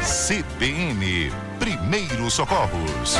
CBN, Primeiros Socorros.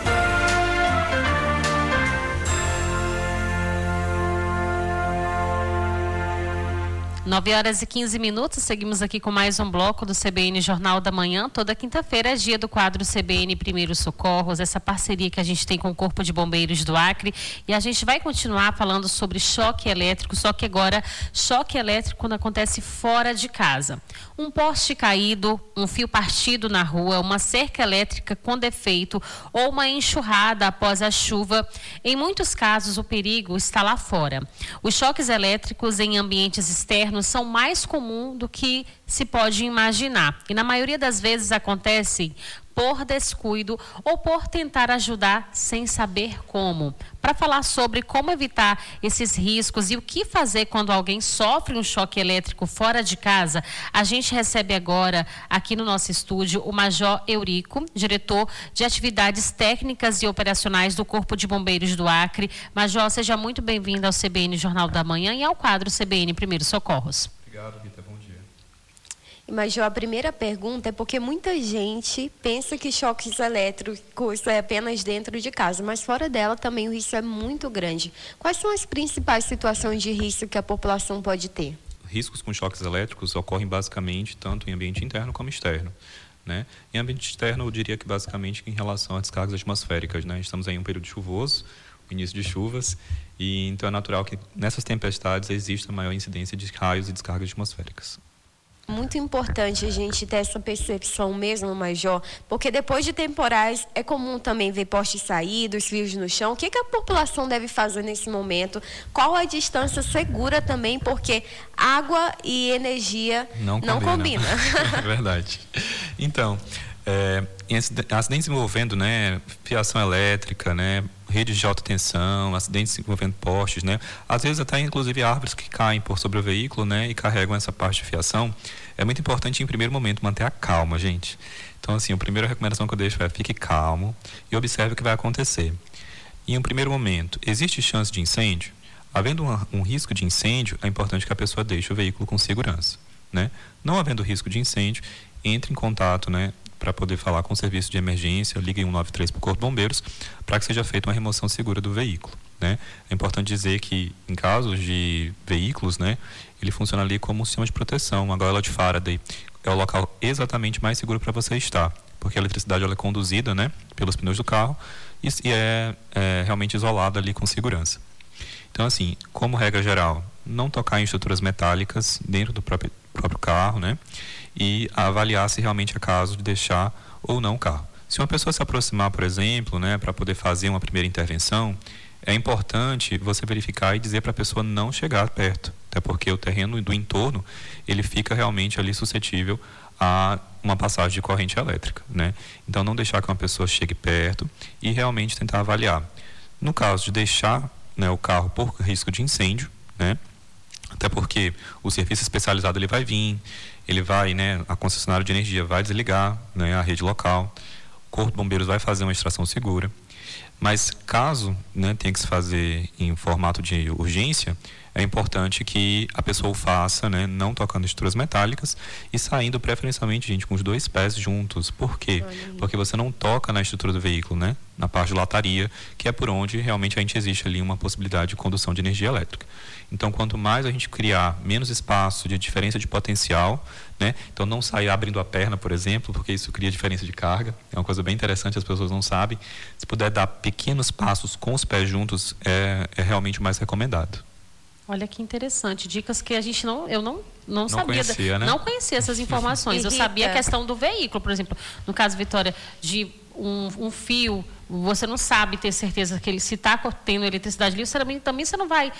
9h15, seguimos aqui com mais um bloco do CBN Jornal da Manhã. Toda quinta-feira é dia do quadro CBN Primeiros Socorros, essa parceria que a gente tem com o Corpo de Bombeiros do Acre. E a gente vai continuar falando sobre choque elétrico, só que agora choque elétrico quando acontece fora de casa. Um poste caído, um fio partido na rua, uma cerca elétrica com defeito ou uma enxurrada após a chuva. Em muitos casos, o perigo está lá fora. Os choques elétricos em ambientes externos são mais comuns do que se pode imaginar. E na maioria das vezes acontecem por descuido ou por tentar ajudar sem saber como. Para falar sobre como evitar esses riscos e o que fazer quando alguém sofre um choque elétrico fora de casa, a gente recebe agora aqui no nosso estúdio o Major Eurico, diretor de atividades técnicas e operacionais do Corpo de Bombeiros do Acre. Major, seja muito bem-vindo ao CBN Jornal da Manhã e ao quadro CBN Primeiros Socorros. Obrigado, Rita. Bom dia. Major, a primeira pergunta é porque muita gente pensa que choques elétricos é apenas dentro de casa, mas fora dela também o risco é muito grande. Quais são as principais situações de risco que a população pode ter? Riscos com choques elétricos ocorrem basicamente tanto em ambiente interno como externo, né? Em ambiente externo, eu diria que basicamente em relação a descargas atmosféricas, né? Estamos aí em um período chuvoso, início de chuvas, e então é natural que nessas tempestades exista maior incidência de raios e descargas atmosféricas. Muito importante a gente ter essa percepção mesmo, Major, porque depois de temporais é comum também ver postes saídos, fios no chão. O que a população deve fazer nesse momento? Qual a distância segura também, porque água e energia não combinam. É verdade. Então, em acidentes envolvendo, né, fiação elétrica, né, redes de alta tensão, acidentes envolvendo postes, né, às vezes até inclusive árvores que caem por sobre o veículo, né, e carregam essa parte de fiação. É muito importante em primeiro momento manter a calma, gente. Então, assim, a primeira recomendação que eu deixo é fique calmo e observe o que vai acontecer. Em um primeiro momento, existe chance de incêndio? Havendo um risco de incêndio, é importante que a pessoa deixe o veículo com segurança, né? Não havendo risco de incêndio, entre em contato, né, para poder falar com o serviço de emergência, ligue 193 para o Corpo de Bombeiros, para que seja feita uma remoção segura do veículo, né? É importante dizer que, em casos de veículos, né, ele funciona ali como um sistema de proteção, uma gaiola de Faraday. É o local exatamente mais seguro para você estar, porque a eletricidade ela é conduzida, né, pelos pneus do carro e é realmente isolada ali com segurança. Então, assim, como regra geral, não tocar em estruturas metálicas dentro do próprio carro, né? E avaliar se realmente é caso de deixar ou não o carro. Se uma pessoa se aproximar, por exemplo, né, para poder fazer uma primeira intervenção, é importante você verificar e dizer para a pessoa não chegar perto, até porque o terreno do entorno ele fica realmente ali suscetível a uma passagem de corrente elétrica, né? Então, não deixar que uma pessoa chegue perto e realmente tentar avaliar. No caso de deixar, né, o carro por risco de incêndio, né? Até porque o serviço especializado ele vai vir, ele vai, né, a concessionária de energia vai desligar, né, a rede local, o Corpo de Bombeiros vai fazer uma extração segura. Mas caso, né, tenha que se fazer em formato de urgência, é importante que a pessoa o faça, né, não tocando estruturas metálicas e saindo preferencialmente, gente, com os dois pés juntos. Por quê? Porque você não toca na estrutura do veículo, né, na parte de lataria, que é por onde realmente a gente existe ali uma possibilidade de condução de energia elétrica. Então, quanto mais a gente criar menos espaço de diferença de potencial, né? Então, não sair abrindo a perna, por exemplo, porque isso cria diferença de carga. É uma coisa bem interessante, as pessoas não sabem. Se puder dar pequenos passos com os pés juntos, é realmente o mais recomendado. Olha que interessante, dicas que eu não sabia, conhecia, né? Não conhecia essas informações. Eu sabia a questão do veículo, por exemplo, no caso, Vitória, de um fio, você não sabe ter certeza que ele se está tendo eletricidade ali, também você não vai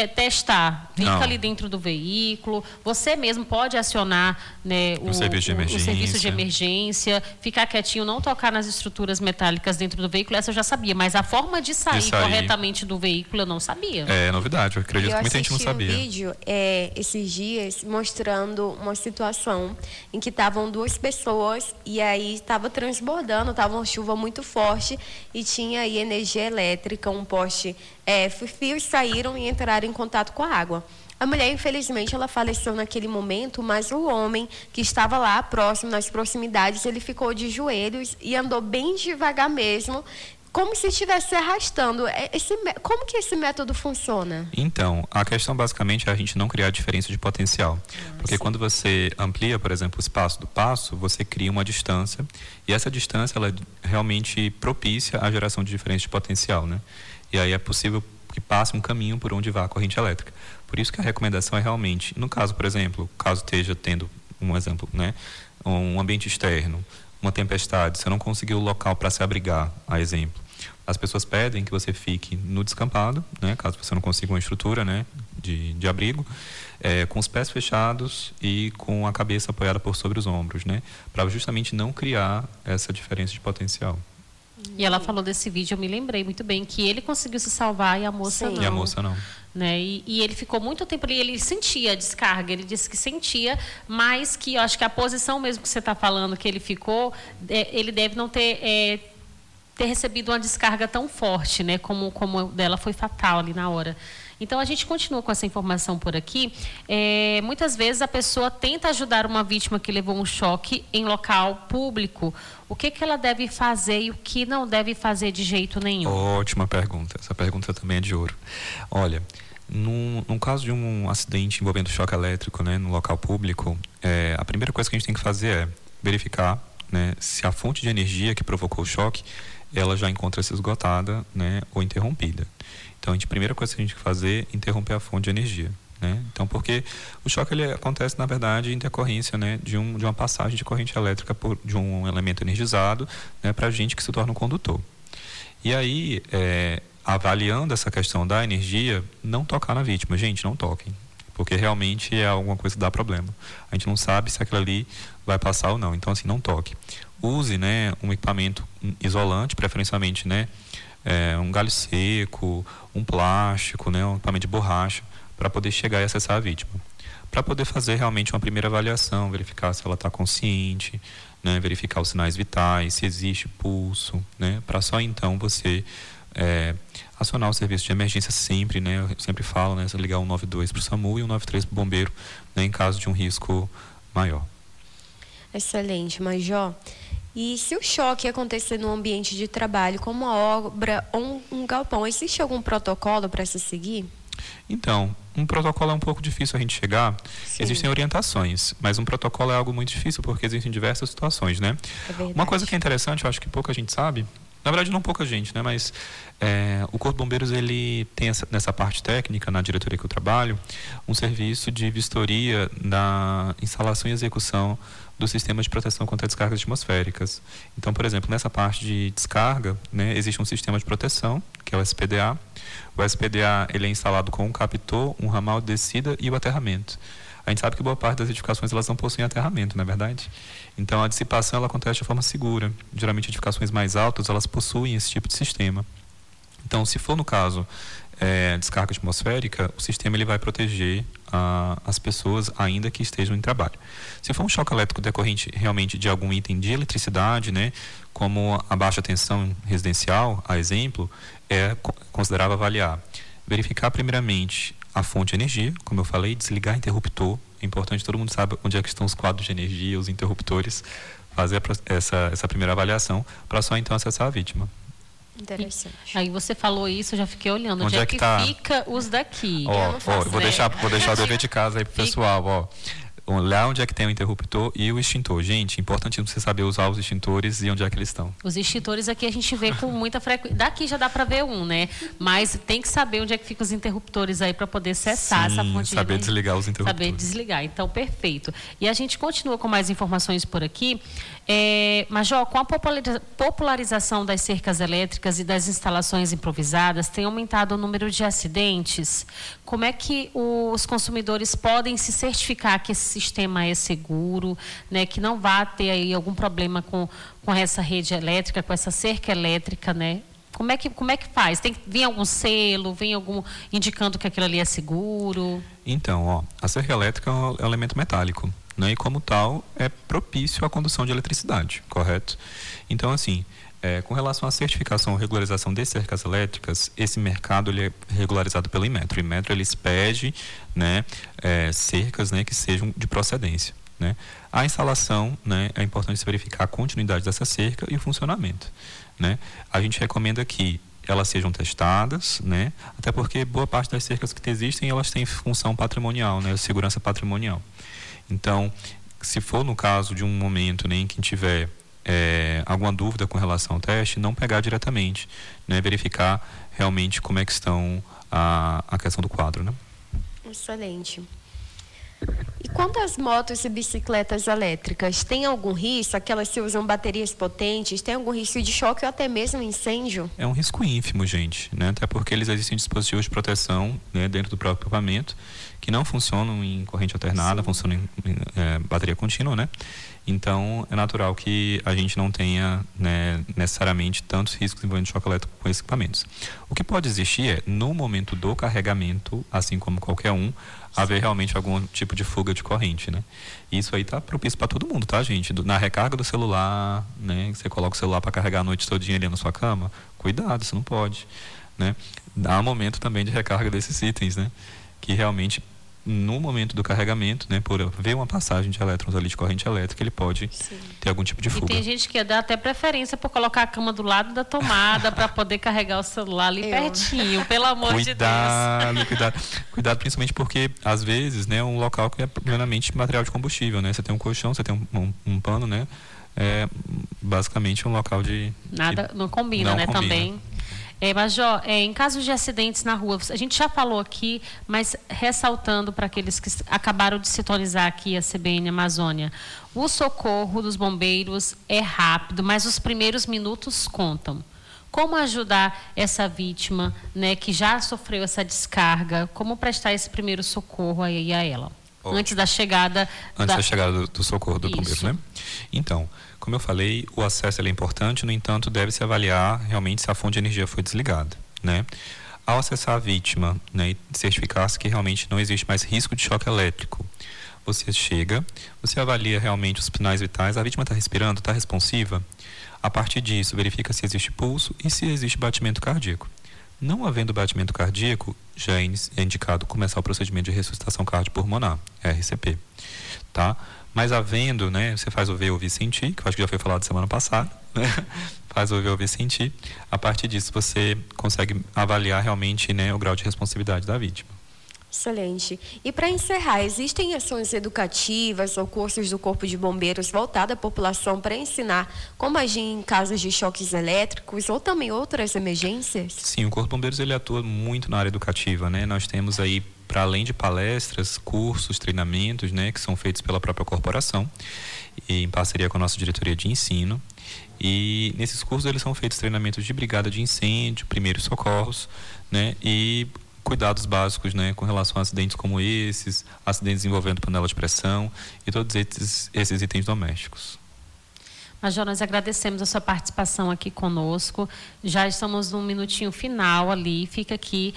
testar. Fica ali dentro do veículo, você mesmo pode acionar, né, o serviço de emergência, ficar quietinho, não tocar nas estruturas metálicas dentro do veículo, essa eu já sabia, mas a forma de sair corretamente do veículo eu não sabia. É novidade, eu acredito que muita gente não sabia. Eu assisti um vídeo esses dias mostrando uma situação em que estavam duas pessoas e aí estava transbordando, estava uma chuva muito forte e tinha aí energia elétrica, um poste, fios saíram e entraram em contato com a água. A mulher, infelizmente, ela faleceu naquele momento, mas o homem que estava lá próximo, nas proximidades, ele ficou de joelhos e andou bem devagar mesmo, como se estivesse se arrastando. Como que esse método funciona? Então, a questão basicamente é a gente não criar diferença de potencial. Porque sim. quando você amplia, por exemplo, o espaço do passo, você cria uma distância, e essa distância ela realmente propicia a geração de diferença de potencial, né? E aí é possível que passe um caminho por onde vá a corrente elétrica. Por isso que a recomendação é realmente, no caso, por exemplo, caso esteja tendo um exemplo, né, um ambiente externo, uma tempestade, você não conseguiu o local para se abrigar, a exemplo. As pessoas pedem que você fique no descampado, né, caso você não consiga uma estrutura, né, de abrigo, com os pés fechados e com a cabeça apoiada por sobre os ombros, né, para justamente não criar essa diferença de potencial. E ela falou desse vídeo, eu me lembrei muito bem, que ele conseguiu se salvar e a moça Sim. não. E a moça não. Né? E ele ficou muito tempo ali, ele sentia a descarga, ele disse que sentia, mas que eu acho que a posição mesmo que você está falando que ele ficou, ele deve não ter recebido uma descarga tão forte, né? Como dela foi fatal ali na hora. Então, a gente continua com essa informação por aqui. Muitas vezes a pessoa tenta ajudar uma vítima que levou um choque em local público. O que ela deve fazer e o que não deve fazer de jeito nenhum? Ótima pergunta. Essa pergunta também é de ouro. Olha, no caso de um acidente envolvendo choque elétrico, né, no local público, a primeira coisa que a gente tem que fazer é verificar, né, se a fonte de energia que provocou o choque, ela já encontra-se esgotada, né, ou interrompida. Então, a primeira coisa que a gente tem que fazer é interromper a fonte de energia, né? Então, porque o choque ele acontece, na verdade, em decorrência, né, de uma passagem de corrente elétrica de um elemento energizado, né, para a gente que se torna um condutor. E aí, avaliando essa questão da energia, não tocar na vítima. Gente, não toquem, porque realmente é alguma coisa que dá problema. A gente não sabe se aquilo ali vai passar ou não. Então, assim, não toque. Use, né, um equipamento isolante, preferencialmente, né, um galho seco, um plástico, né, um equipamento de borracha, para poder chegar e acessar a vítima. Para poder fazer realmente uma primeira avaliação, verificar se ela está consciente, né, verificar os sinais vitais, se existe pulso, né, para só então você acionar o serviço de emergência sempre, né, eu sempre falo, né, ligar o 192 para o SAMU e o 193 para o bombeiro, né, em caso de um risco maior. Excelente, Major. E se o choque acontecer no ambiente de trabalho, como uma obra ou um galpão, existe algum protocolo para se seguir? Então, um protocolo é um pouco difícil a gente chegar. Sim. Existem orientações, mas um protocolo é algo muito difícil porque existem diversas situações, né? É verdade. Uma coisa que é interessante, eu acho que pouca gente sabe, na verdade não pouca gente, né? Mas o Corpo de Bombeiros, ele tem nessa parte técnica, na diretoria que eu trabalho, um serviço de vistoria da instalação e execução do sistema de proteção contra descargas atmosféricas. Então, por exemplo, nessa parte de descarga, né, existe um sistema de proteção, que é o SPDA. O SPDA ele é instalado com um captor, um ramal de descida e o aterramento. A gente sabe que boa parte das edificações elas não possuem aterramento, não é verdade? Então, a dissipação ela acontece de forma segura. Geralmente, edificações mais altas elas possuem esse tipo de sistema. Então, se for no caso descarga atmosférica, o sistema ele vai proteger as pessoas ainda que estejam em trabalho. Se for um choque elétrico decorrente realmente de algum item de eletricidade, né, como a baixa tensão residencial, a exemplo, é considerável avaliar. Verificar primeiramente a fonte de energia, como eu falei, desligar interruptor. É importante, todo mundo sabe onde é que estão os quadros de energia, os interruptores, fazer essa primeira avaliação para só então acessar a vítima. Interessante. Aí você falou isso, eu já fiquei olhando. Onde é que tá? fica os daqui? Eu vou deixar o dever de casa aí pro pessoal, ó. Lá onde é que tem o interruptor e o extintor. Gente, importante você saber usar os extintores e onde é que eles estão. Os extintores aqui a gente vê com muita frequência. Daqui já dá para ver um, né? Mas tem que saber onde é que ficam os interruptores aí para poder cessar essa fonte de saber energia. desligar os interruptores. Saber desligar. Então, perfeito. E a gente continua com mais informações por aqui. Major, com a popularização das cercas elétricas e das instalações improvisadas, tem aumentado o número de acidentes. Como é que os consumidores podem se certificar que esse sistema é seguro, né, que não vá ter aí algum problema com essa rede elétrica, com essa cerca elétrica, né? Como é que faz? Tem que vir algum selo, vem algum indicando que aquilo ali é seguro? Então, a cerca elétrica é um elemento metálico, né? E como tal, é propício à condução de eletricidade, correto? Então, assim, Com relação à certificação ou regularização de cercas elétricas, esse mercado ele é regularizado pelo Inmetro. O Inmetro ele expede, né, cercas, né, que sejam de procedência. Né? A instalação, né, é importante se verificar a continuidade dessa cerca e o funcionamento. Né? A gente recomenda que elas sejam testadas, né, até porque boa parte das cercas que existem elas têm função patrimonial, né, segurança patrimonial. Então, se for no caso de um momento, né, em que tiver alguma dúvida com relação ao teste, não pegar diretamente, né, verificar realmente como é que estão a questão do quadro, né? Excelente. E quanto às motos e bicicletas elétricas, tem algum risco? Aquelas que usam baterias potentes, tem algum risco de choque ou até mesmo incêndio? É um risco ínfimo, gente, né? Até porque eles existem dispositivos de proteção, né, dentro do próprio equipamento que não funcionam em corrente alternada, funcionam em bateria contínua, né? Então, é natural que a gente não tenha, né, necessariamente tantos riscos envolvendo choque elétrico com esses equipamentos. O que pode existir no momento do carregamento, assim como qualquer um, haver realmente algum tipo de fuga de corrente, né? E isso aí tá propício para todo mundo, tá, gente? Na recarga do celular, né? Você coloca o celular para carregar a noite todinha ali na sua cama, cuidado, isso não pode, né? Há momento também de recarga desses itens, né? Que realmente, no momento do carregamento, né, por ver uma passagem de elétrons ali de corrente elétrica, ele pode ter algum tipo de fuga. E tem gente que dá até preferência por colocar a cama do lado da tomada para poder carregar o celular ali pertinho, pelo amor de Deus. Cuidado, principalmente porque, às vezes, né, um local que é plenamente material de combustível, né? Você tem um colchão, você tem um pano, né? É basicamente um local de... Nada, não combina, né, também. Major, em casos de acidentes na rua, a gente já falou aqui, mas ressaltando para aqueles que acabaram de sintonizar aqui a CBN Amazônia, o socorro dos bombeiros é rápido, mas os primeiros minutos contam. Como ajudar essa vítima, né, que já sofreu essa descarga, como prestar esse primeiro socorro aí a ela? Ótimo. Antes da chegada... da chegada do socorro do bombeiro, né? Então, como eu falei, o acesso é importante, no entanto, deve-se avaliar realmente se a fonte de energia foi desligada, né? Ao acessar a vítima, né, e certificar-se que realmente não existe mais risco de choque elétrico, você chega, você avalia realmente os sinais vitais, a vítima está respirando, está responsiva? A partir disso, verifica se existe pulso e se existe batimento cardíaco. Não havendo batimento cardíaco, já é indicado começar o procedimento de ressuscitação cardiopulmonar, RCP, tá? Mas havendo, né, você faz o ver, ouvir, sentir, que eu acho que já foi falado semana passada, né? Faz o ver, ouvir, sentir. A partir disso, você consegue avaliar realmente, né, o grau de responsividade da vítima. Excelente. E para encerrar, existem ações educativas ou cursos do Corpo de Bombeiros voltados à população para ensinar como agir em casos de choques elétricos ou também outras emergências? Sim, o Corpo de Bombeiros ele atua muito na área educativa, né? Nós temos aí, para além de palestras, cursos, treinamentos, né, que são feitos pela própria corporação e em parceria com a nossa diretoria de ensino. E nesses cursos eles são feitos treinamentos de brigada de incêndio, primeiros socorros, né, e cuidados básicos, né, com relação a acidentes como esses, acidentes envolvendo panela de pressão e todos esses itens domésticos. Major, nós agradecemos a sua participação aqui conosco. Já estamos num minutinho final ali. Fica aqui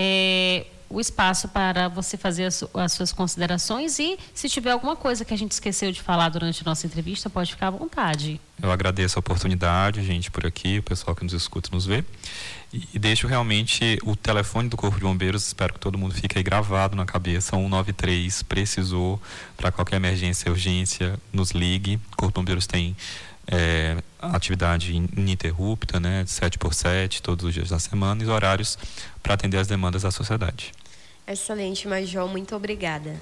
o espaço para você fazer as suas considerações e, se tiver alguma coisa que a gente esqueceu de falar durante a nossa entrevista, pode ficar à vontade. Eu agradeço a oportunidade, gente, por aqui, o pessoal que nos escuta e nos vê. E deixo realmente o telefone do Corpo de Bombeiros, espero que todo mundo fique aí gravado na cabeça, 193, precisou, para qualquer emergência, urgência, nos ligue. O Corpo de Bombeiros tem atividade ininterrupta, né, 7x7, todos os dias da semana, e horários para atender as demandas da sociedade. Excelente, Major, muito obrigada.